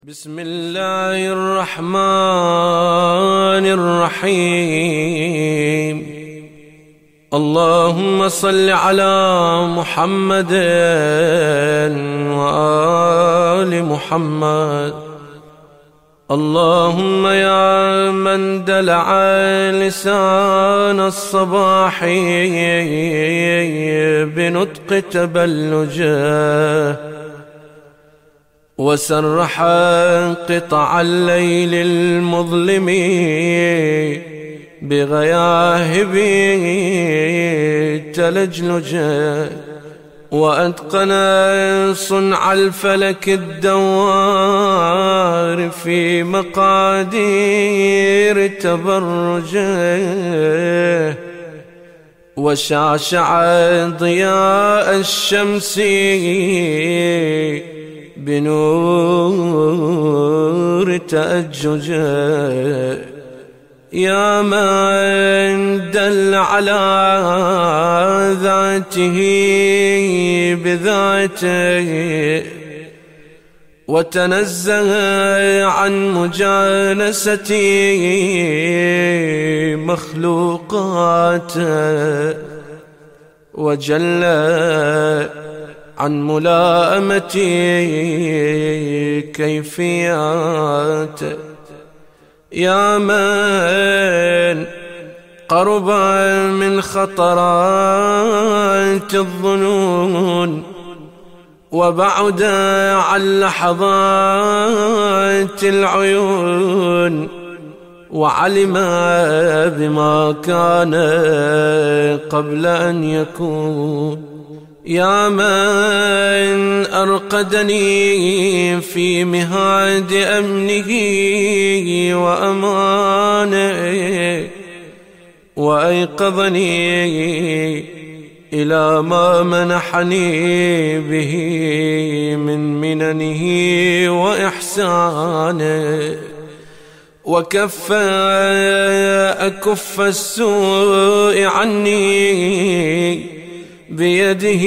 بسم الله الرحمن الرحيم. اللهم صل على محمد وآل محمد. اللهم يا من دلع لسان الصباح بنطق تبلجه، وسرح قطع الليل المظلم بغياهب تلجلجه، وأتقن صنع الفلك الدوار في مقادير تبرجه، وشعشع ضياء الشمس بنور تأججه. يا من دل على ذاته بذاته، وتنزه عن مجانسة مخلوقاته، وجل عن ملائمة كيفياته. يا من قرب من خطرات الظنون، وبعد عن لحظات العيون، وعلم بما كان قبل أن يكون. يا من أرقدني في مهاد أمنه وأمانه، وأيقظني إلى ما منحني به من مننه وإحسانه، وكف أكف السوء عني بيده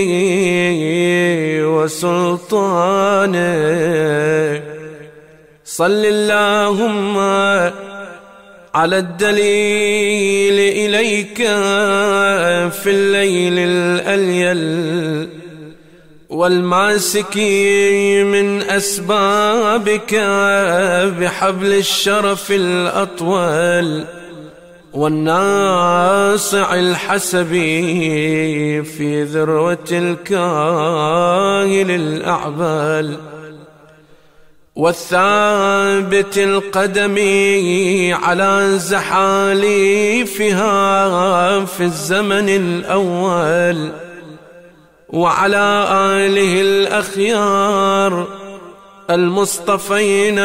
وسلطانه. صل اللهم على الدليل إليك في الليل الأليل، والماسك من أسبابك بحبل الشرف الأطول، والناصع الحسب في ذروة الكاهل الأعبال، والثابت القدم على زحاليفها في الزمن الأول، وعلى آله الأخيار المصطفين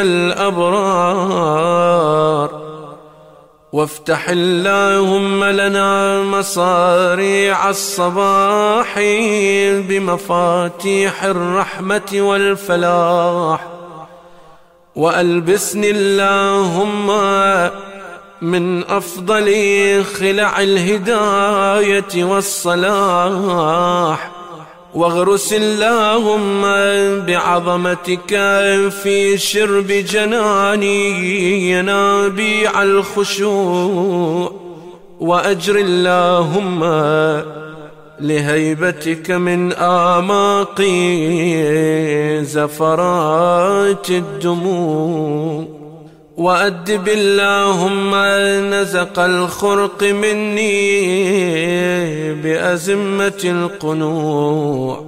الأبرار. وافتح اللهم لنا مصاريع الصباح بمفاتيح الرحمة والفلاح، وألبسني اللهم من أفضل خلع الهداية والصلاح، واغرس اللهم بعظمتك في شرب جناني ينابيع الخشوع، وأجر اللهم لهيبتك من آماق زفرات الدموع، وأدب اللهم نزق الخرق مني بأزمة القنوع.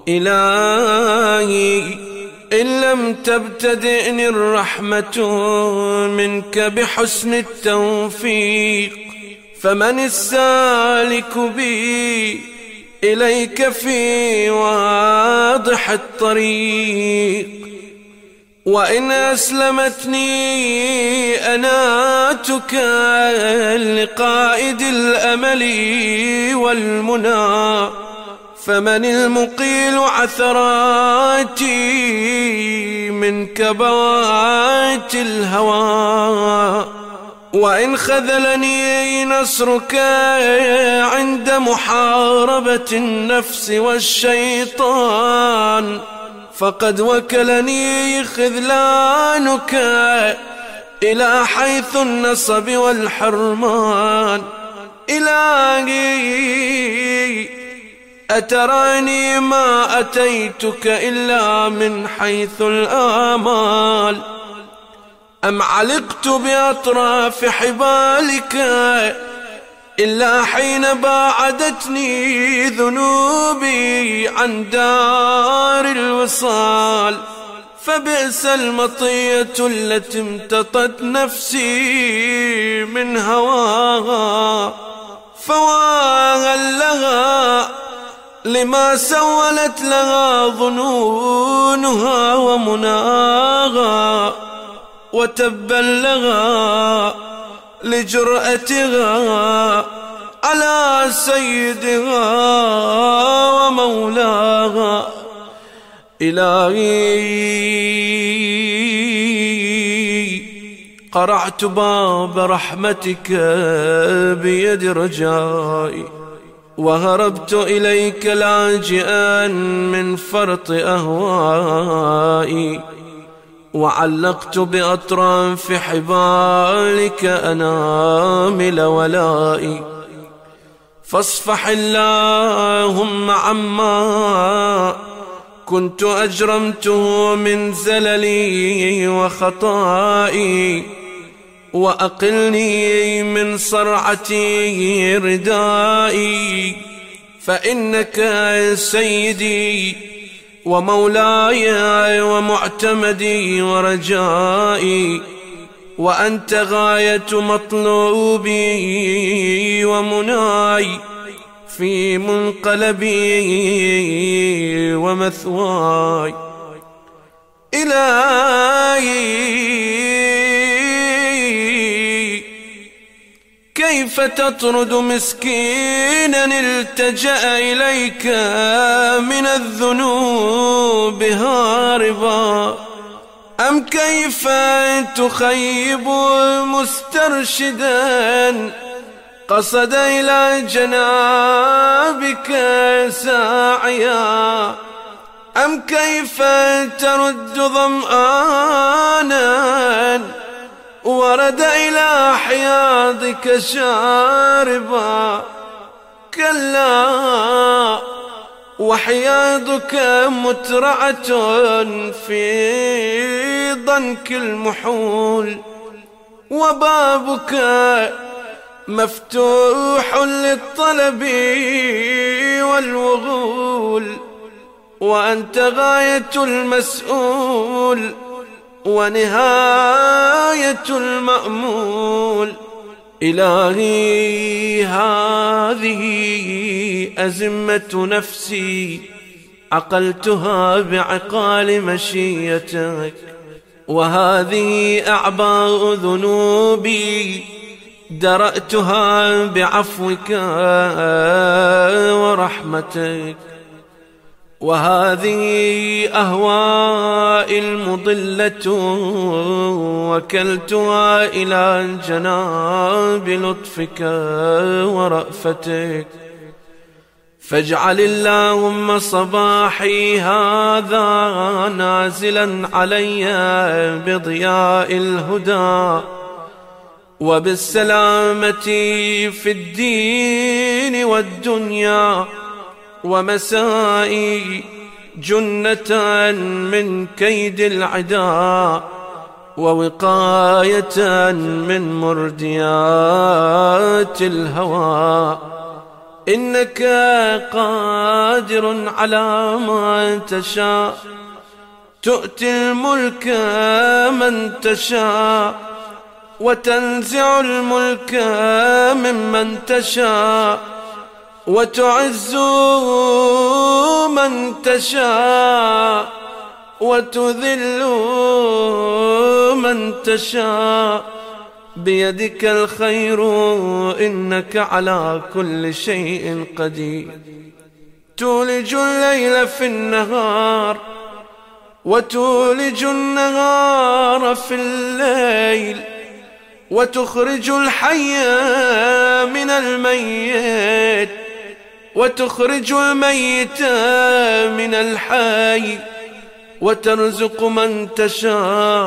إلهي إن لم تبتدئني الرحمة منك بحسن التوفيق، فمن السالك بي إليك في واضح الطريق؟ وإن أسلمتني أناتك لقائد الأمل والمنى، فمن المقيل عثراتي من كبوات الهوى؟ وإن خذلني نصرك عند محاربة النفس والشيطان، فقد وكلني خذلانك إلى حيث النصب والحرمان. إلهي أتراني ما أتيتك إلا من حيث الآمال، أم علقت بأطراف حبالك إلا حين باعدتني ذنوبي عن دار الوصال. فبئس المطية التي امتطت نفسي من هواها، فواها لها لما سولت لها ظنونها ومناها، وتبا لها لجرأتها على سيدها ومولاها. إلهي قرعت باب رحمتك بيد رجائي، وهربت إليك لاجئا من فرط أهوائي، وعلقت بأطراف حبالك أنامل ولائي. فاصفح اللهم عما كنت أجرمته من زللي وخطائي، وأقلني من صرعتي ردائي، فإنك سيدي ومولاي ومعتمدي ورجائي، وأنت غاية مطلوبي ومناي في منقلبي ومثواي. إلهي كيف تطرد مسكينا التجأ إليك من الذنوب هاربا، أم كيف تخيب مسترشدا قصد إلى جنابك ساعيا، أم كيف ترد ظمآنا ورد إلى حياضك شاربا. كلا، وحياضك مترعة في ضنك المحول، وبابك مفتوح للطلب والوغول، وأنت غاية المسؤول ونهاية المأمول. إلهي هذه أزمة نفسي عقلتها بعقال مشيتك، وهذه أعباء ذنوبي درأتها بعفوك ورحمتك، وهذه أهواء المضلة وكلتها إلى جناب لطفك ورأفتك. فاجعل اللهم صباحي هذا نازلا علي بضياء الهدى وبالسلامة في الدين والدنيا، ومسائي جنة من كيد العداء، ووقاية من مرديات الهوى. إنك قادر على ما تشاء، تؤتي الملك من تشاء، وتنزع الملك ممن تشاء، وتعز من تشاء، وتذل من تشاء، بيدك الخير إنك على كل شيء قدير. تولج الليل في النهار وتولج النهار في الليل، وتخرج الحي من الميت، وتخرج الميت من الحي، وترزق من تشاء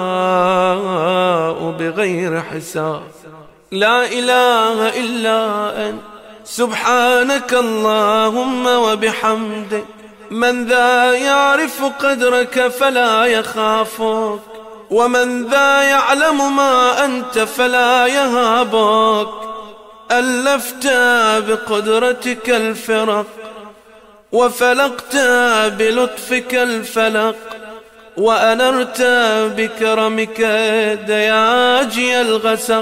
بغير حساب. لا إله إلا أنت سبحانك اللهم وبحمدك. من ذا يعرف قدرك فلا يخافك، ومن ذا يعلم ما أنت فلا يهابك. ألفت بقدرتك الفرق، وفلقت بلطفك الفلق، وأنرت بكرمك دياجي الغسق،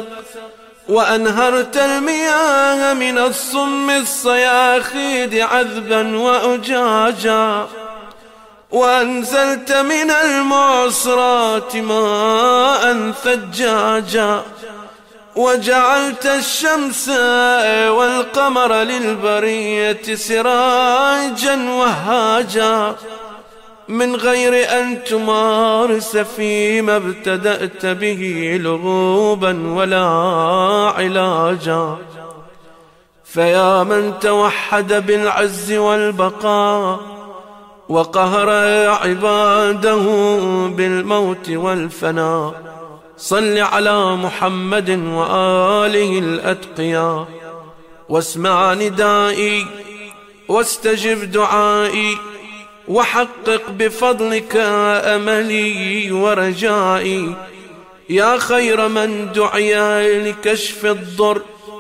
وأنهرت المياه من الصم الصياخيد عذبا وأجاجا، وأنزلت من المعصرات ماء ثجاجا، وجعلت الشمس والقمر للبرية سراجا وهاجا، من غير أن تمارس فيما ابتدأت به لغوبا ولا علاجا. فيا من توحد بالعز والبقاء، وقهر عباده بالموت والفناء، صل على محمد وآله الأتقياء، واسمع ندائي واستجب دعائي، وحقق بفضلك أملي ورجائي. يا خير من دعي لكشف الضر،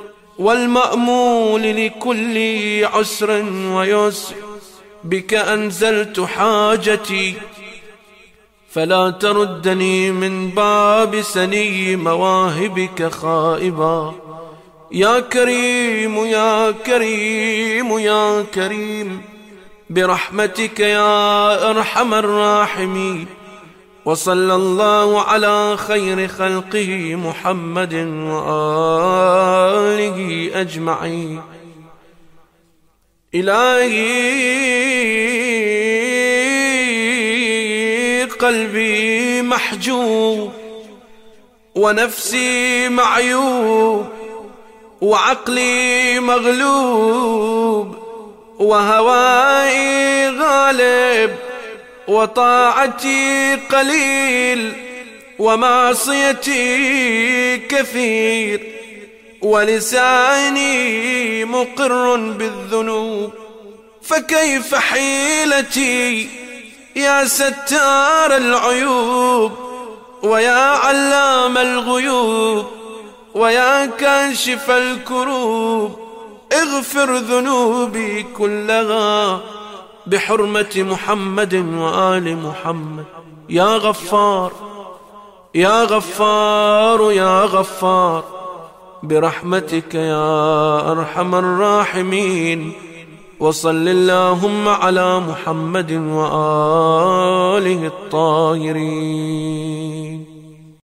والمأمول لكل عسر ويسر، بك أنزلت حاجتي، فلا تردني من باب سني مواهبك خائبا. يا كريم يا كريم يا كريم، برحمتك يا أرحم الراحمين. وصلى الله على خير خلقه محمد وآله أجمعين. إلهي قلبي محجوب، ونفسي معيوب، وعقلي مغلوب، وهوائي غالب، وطاعتي قليل، ومعصيتي كثير، ولساني مقر بالذنوب. فكيف حيلتي يا ستار العيوب، ويا علام الغيوب، ويا كاشف الكروب، اغفر ذنوبي كلها بحرمة محمد وآل محمد. يا غفار يا غفار يا غفار، برحمتك يا أرحم الراحمين. وصل اللهم على محمد وآله الطاهرين.